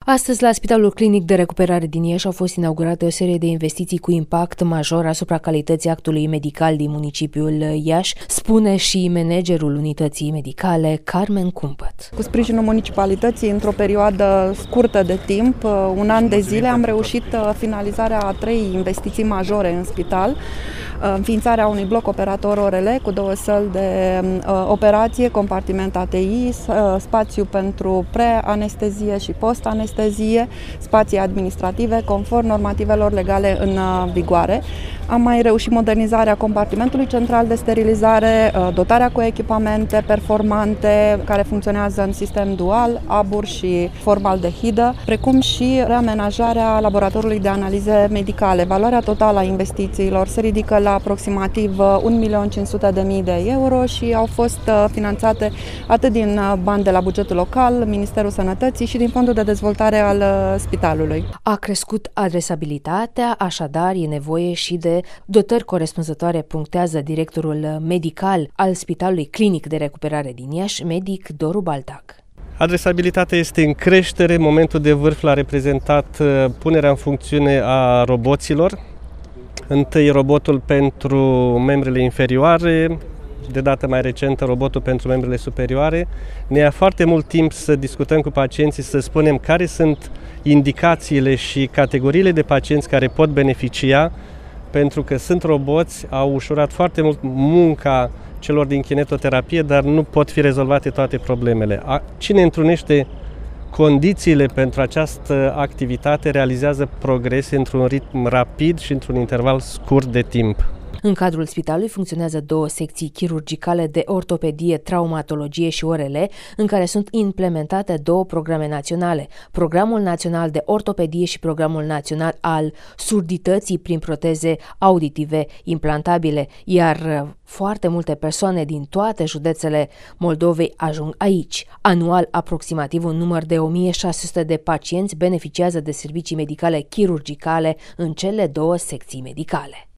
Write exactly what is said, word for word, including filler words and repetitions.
Astăzi, la Spitalul Clinic de Recuperare din Iași au fost inaugurate o serie de investiții cu impact major asupra calității actului medical din municipiul Iași, spune și managerul unității medicale, Carmen Cumpăt. Cu sprijinul municipalității, într-o perioadă scurtă de timp, un an de zile, am reușit finalizarea a trei investiții majore în spital. Înființarea unui bloc operator O R L cu două săli de operație, compartiment A T I, spațiu pentru pre-anestezie și post-anestezie, spații administrative conform normativelor legale în vigoare. Am mai reușit modernizarea compartimentului central de sterilizare, dotarea cu echipamente performante care funcționează în sistem dual, abur și formaldehidă, precum și reamenajarea laboratorului de analize medicale. Valoarea totală a investițiilor se ridică la aproximativ un milion cinci sute de mii de euro și au fost finanțate atât din bani de la bugetul local, Ministerul Sănătății și din Fondul de Dezvoltare al Spitalului. A crescut adresabilitatea, așadar e nevoie și de dotări corespunzătoare, punctează directorul medical al Spitalului Clinic de Recuperare din Iași, medic Doru Baltac. Adresabilitatea este în creștere, momentul de vârf l-a reprezentat punerea în funcțiune a roboților. Întâi robotul pentru membrele inferioare, de dată mai recentă robotul pentru membrele superioare. Ne ia foarte mult timp să discutăm cu pacienții, să spunem care sunt indicațiile și categoriile de pacienți care pot beneficia, pentru că sunt roboți, au ușurat foarte mult munca celor din kinetoterapie, dar nu pot fi rezolvate toate problemele. Cine întrunește condițiile pentru această activitate realizează progrese într-un ritm rapid și într-un interval scurt de timp. În cadrul spitalului funcționează două secții chirurgicale de ortopedie, traumatologie și O R L, în care sunt implementate două programe naționale, Programul Național de Ortopedie și Programul Național al Surdității prin proteze auditive implantabile, iar foarte multe persoane din toate județele Moldovei ajung aici. Anual, aproximativ un număr de o mie șase sute de pacienți beneficiază de servicii medicale chirurgicale în cele două secții medicale.